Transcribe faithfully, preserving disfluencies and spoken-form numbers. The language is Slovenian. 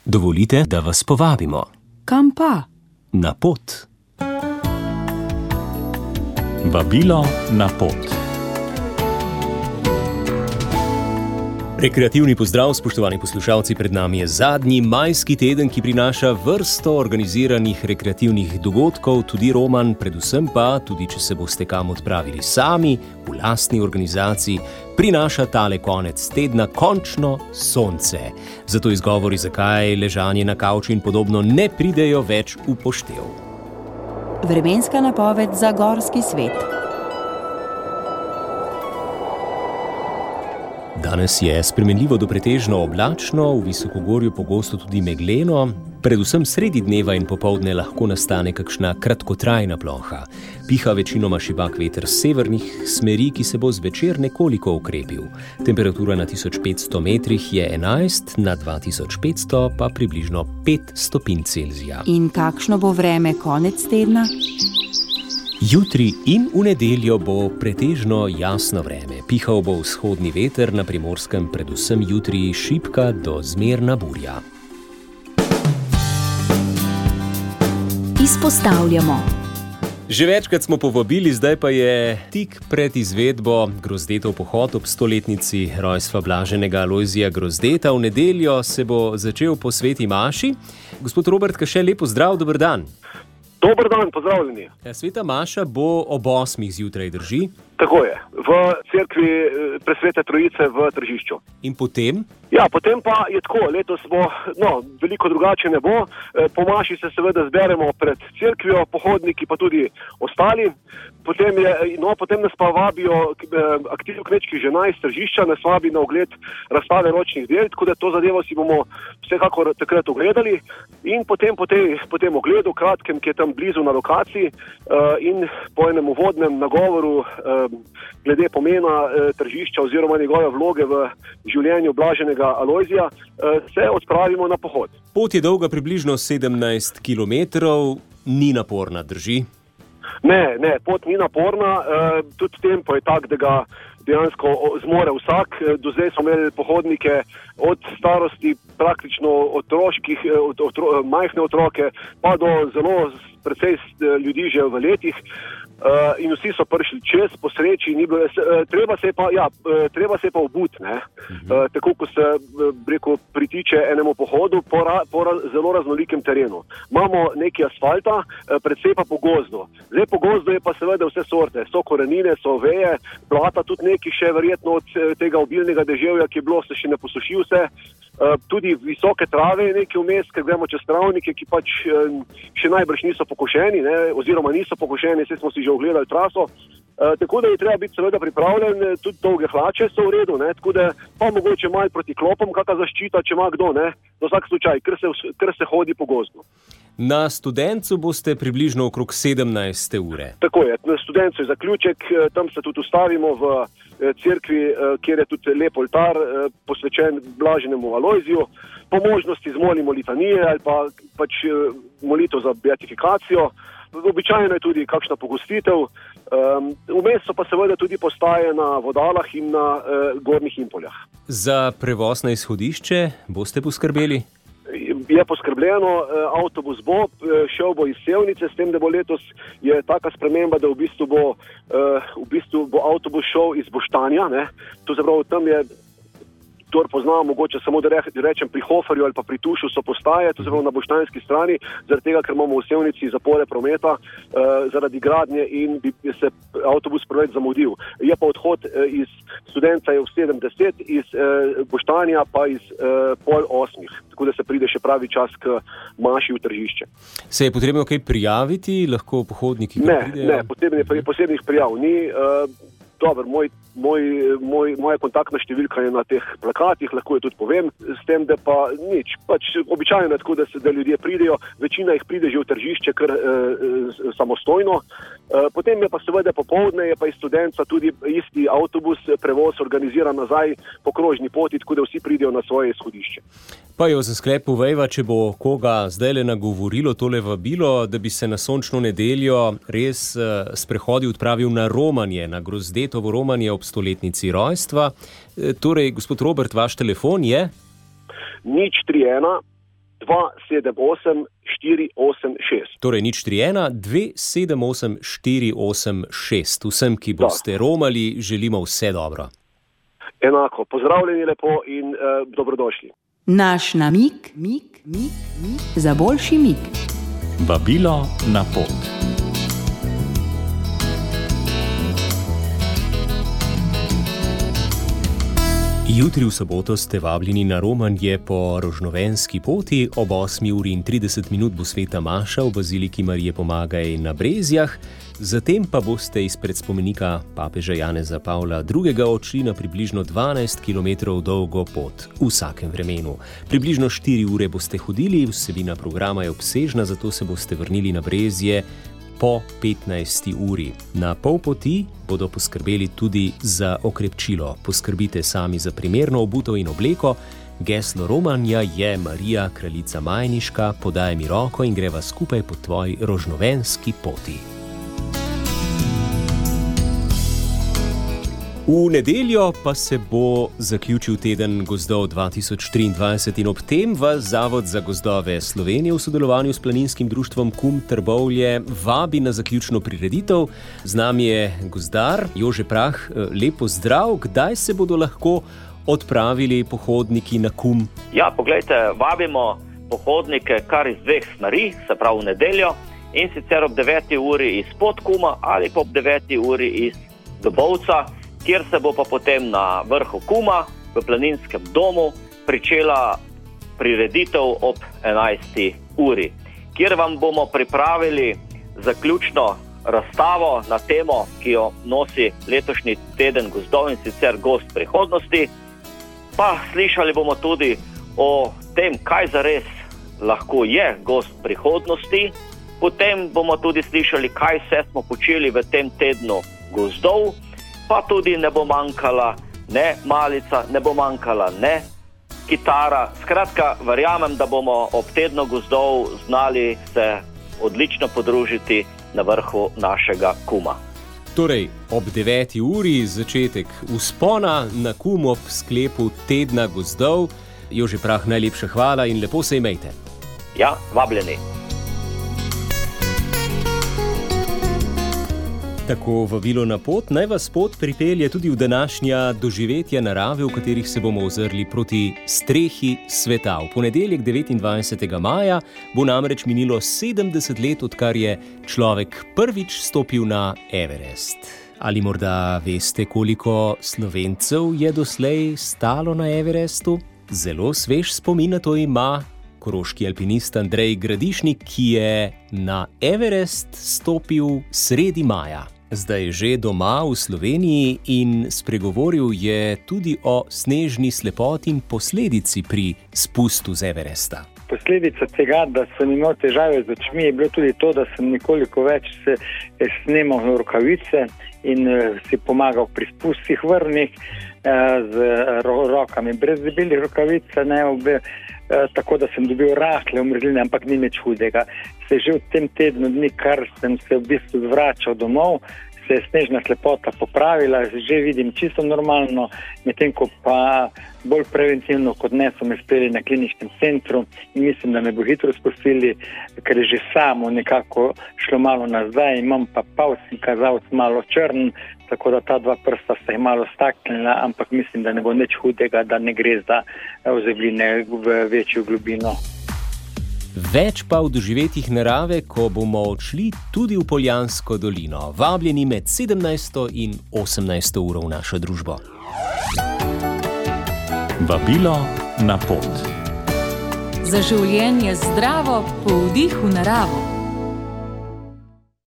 Dovolite, da vas povabimo. Kam pa? Na pot. Vabilo na pot. Rekreativni pozdrav, spoštovani poslušalci, pred nami je zadnji majski teden, ki prinaša vrsto organiziranih rekreativnih dogodkov, tudi roman, predvsem pa, tudi če se boste kam odpravili sami, v lastni organizaciji, prinaša tale konec tedna končno sonce. Zato izgovori, zakaj ležanje na kavču in podobno ne pridejo več v poštev. Vremenska napoved za gorski svet. Danes je spremenljivo do pretežno oblačno, v visokogorju pogosto tudi megleno, predvsem sredi dneva in popoldne lahko nastane kakšna kratkotrajna ploha. Piha večinoma šibak veter s severnih smeri, ki se bo zvečer nekoliko okrepil. Temperatura na tisoč petsto metrih je enajst, na dva tisoč petsto pa približno pet stopinj Celzija. In kakšno bo vreme konec tedna? Jutri in v nedeljo bo pretežno jasno vreme. Pihal bo vzhodni veter, na Primorskem predvsem jutri šibka do zmerna burja. Izpostavljamo. Že večkrat smo povabili, zdaj pa je tik pred izvedbo Grozdetov pohod ob stoletnici rojstva blaženega Alojzija Grozdeta. V nedeljo se bo začel po sveti maši. Gospod Robert Kaše, lep pozdrav, dober dan. Dober dan, pozdravljeni. Sveta maša bo ob osmih zjutraj, drži? Tako je, v cerkvi Presvete Trojice v Tržišču. In potem? Ja, potem pa je tako, letos bo, no, veliko drugače ne bo. Po maši se seveda zberemo pred cerkvijo, pohodniki pa tudi ostali. Potem, je, no, potem nas pa vabijo aktiv kmečkih žena iz Tržišča, nas vabi na ogled razstave ročnih del, tako da to zadevo si bomo vsekakor takrat ogledali. In potem po, tej, po tem ogledu, kratkem, ki je tam blizu na lokaciji, in po enem uvodnem nagovoru glede pomena Tržišča oziroma njegove vloge v življenju blaženega Alojzija, se odpravimo na pohod. Pot je dolga približno sedemnajst kilometrov, ni naporna, drži? Ne, ne, pot ni naporna, tudi tempo je tak, da ga dejansko zmore vsak. Do zdaj smo imeli pohodnike od starosti praktično otroških, od otro, majhne otroke, pa do zelo precej ljudi že v letih. Uh, in vsi so prišli čez, po sreči, ni bilo, uh, treba se pa, ja, uh, treba se pa obuti, ne, uh, tako ko se, uh, rekel, pritiče enemu pohodu po, ra, po ra, zelo raznolikem terenu. Imamo nekaj asfalta, uh, predvsej pa po gozdu. Zdaj po gozdu je pa seveda vse sorte, so korenine, so veje, blata tudi neki še verjetno od uh, tega obilnega deževja, ki je bilo, se še ne posuši vse. Uh, tudi visoke trave je nekaj vmes, ker gremo čez travnike, ki pač uh, še najbrž niso pokošeni, ne, oziroma niso pokošeni, saj smo si že ogledali traso. Uh, tako da je treba biti seveda pripravljen, tudi dolge hlače so v redu, ne, tako da pa mogoče malo proti klopom, kakšna zaščita, če ima kdo, ne, za vsak slučaj, ker se, ker se hodi po gozdu. Na Studencu boste približno okrog sedemnajste ure. Tako je, na Studencu je zaključek, tam se tudi ustavimo v cerkvi, kjer je tudi lep oltar posvečen blaženemu Alojziju. Po možnosti zmolimo litanije ali pa pač molitev za beatifikacijo. Običajno je tudi kakšna pogostitev. Vmes so pa seveda tudi postaje na vodalah in na gornjih impoljah. Za prevoz na izhodišče boste poskrbeli? Je poskrbljeno, avtobus bo, šel bo iz Sevnice, s tem, da bo letos je taka sprememba, da v bistvu bo, v bistvu bo avtobus šel iz Boštanja, ne. To se pravi, tam je, kdor pozna, mogoče samo da rečem pri Hoferju ali pa pri Tušu so postaje, to se pravi na boštanski strani, zaradi tega, ker imamo v Sevnici zapore prometa eh, zaradi gradnje in bi se avtobus preveč zamudil. Je pa odhod eh, iz Studenca je v sedemdeset, iz eh, Boštanja pa iz eh, pol osmih, tako da se pride še pravi čas k maši v Tržišče. Se je potrebno kaj prijaviti, lahko pohodniki ne, pridejo? Ne, potrebne, posebnih prijav ni. Eh, Dobar, moj, moj, moj, moja kontaktna številka je na teh plakatih, lahko jo tudi povem, s tem, da pa nič. Pač običajno je tako, da, se, da ljudje pridejo, večina jih pride že v Tržišče kar eh, samostojno. Eh, potem je pa seveda popoldne, je pa iz Studenca tudi isti avtobus, prevoz organiziran nazaj po krožni poti, tako da vsi pridejo na svoje izhodišče. Pa jo za sklep povejva, če bo koga zdajle nagovorilo tole vabilo, da bi se na sončno nedeljo res eh, sprehodil, odpravil na romanje, na Grozdetovo romanje ob stoletnici rojstva. E, torej, gospod Robert, vaš telefon je? nič tri ena, dva sedem osem štiri osem šest. Torej nič tri ena dve sedem osem štiri osem šest. Vsem, ki boste da. romali, želimo vse dobro. Enako, pozdravljeni lepo in uh, dobrodošli. Naš namig, mig, mig, mig, za boljši mig. Vabilo na pot. Jutri v soboto ste vabljeni na romanje po rožnovenski poti. Ob osmi uri in trideset minut bo sveta maša v baziliki Marije Pomagaj na Brezjah. Zatem pa boste izpred spomenika papeža Janeza Pavla drugega odšli na približno dvanajst kilometrov dolgo pot v vsakem vremenu. Približno štiri ure boste hodili, vsebina programa je obsežna, zato se boste vrnili na Brezje po petnajsti uri. Na pol poti bodo poskrbeli tudi za okrepčilo. Poskrbite sami za primerno obutev in obleko. Geslo romanja je Marija, kraljica Majniška, podaj mi roko in greva skupaj po tvoji rožnovenski poti. V nedeljo pa se bo zaključil teden gozdov dva tisoč triindvajset in ob tem vas Zavod za gozdove Slovenije v sodelovanju s planinskim društvom Kum Trbovlje vabi na zaključno prireditev. Z nami je gozdar Jože Prah. Lepo zdrav, kdaj se bodo lahko odpravili pohodniki na Kum? Ja, poglejte, vabimo pohodnike kar iz dveh smeri, se pravi v nedeljo, in sicer ob deveti uri iz Podkuma ali pa ob deveti uri iz Dobovca, kjer se bo pa potem na vrhu Kuma v planinskem domu pričela prireditev ob enajsti uri, kjer vam bomo pripravili zaključno razstavo na temo, ki jo nosi letošnji teden gozdov, in sicer Gozd prihodnosti. Pa slišali bomo tudi o tem, kaj zares lahko je gozd prihodnosti. Potem bomo tudi slišali, kaj vse smo počeli v tem tednu gozdov. Pa tudi ne bo manjkala ne malica, ne bo manjkala ne kitara. Skratka, verjamem, da bomo ob tednu gozdov znali se odlično podružiti na vrhu našega Kuma. Torej, ob deveti uri začetek vzpona na Kum ob sklepu tedna gozdov. Jože Prah, najlepša hvala in lepo se imejte. Ja, vabljeni. Tako vabilo na pot naj vas pot pripelje tudi v današnja doživetja narave, v katerih se bomo ozrli proti strehi sveta. V ponedeljek devetindvajsetega maja bo namreč minilo sedemdeset let, odkar je človek prvič stopil na Everest. Ali morda veste, koliko Slovencev je doslej stalo na Everestu? Zelo svež spomin na to ima koroški alpinist Andrej Gradišnik, ki je na Everest stopil sredi maja. Zdaj je že doma v Sloveniji in spregovoril je tudi o snežni slepoti in posledici pri spustu z Everesta. Posledica tega, da sem imel težave z očmi, je bilo tudi to, da sem nekoliko več se snemal rokavice in si pomagal pri spustih vrvnih z rokami brez debelih rokavic, ne obe. Tako da sem dobil rahle omrzline, ampak ni nič hudega. Se že v tem tednu dni, kar sem se v bistvu zvračal domov, se je snežna slepota popravila, že vidim čisto normalno, medtem ko pa bolj preventivno kot ne so me sprejeli na kliničnem centru in mislim, da me bo hitro spustili, ker je že samo nekako šlo malo nazaj, imam pa pavs in kazalec malo črn, tako da ta dva prsta sta jih malo staknila, ampak mislim, da ne bo nič hudega, da ne gre za ozebline v večjo globino. Več pa v doživetjih narave, ko bomo odšli tudi v Poljansko dolino, vabljeni med sedemnajsto in osemnajsto uro v našo družbo. Vabilo na pot. Za življenje zdravo, po vdihu naravo.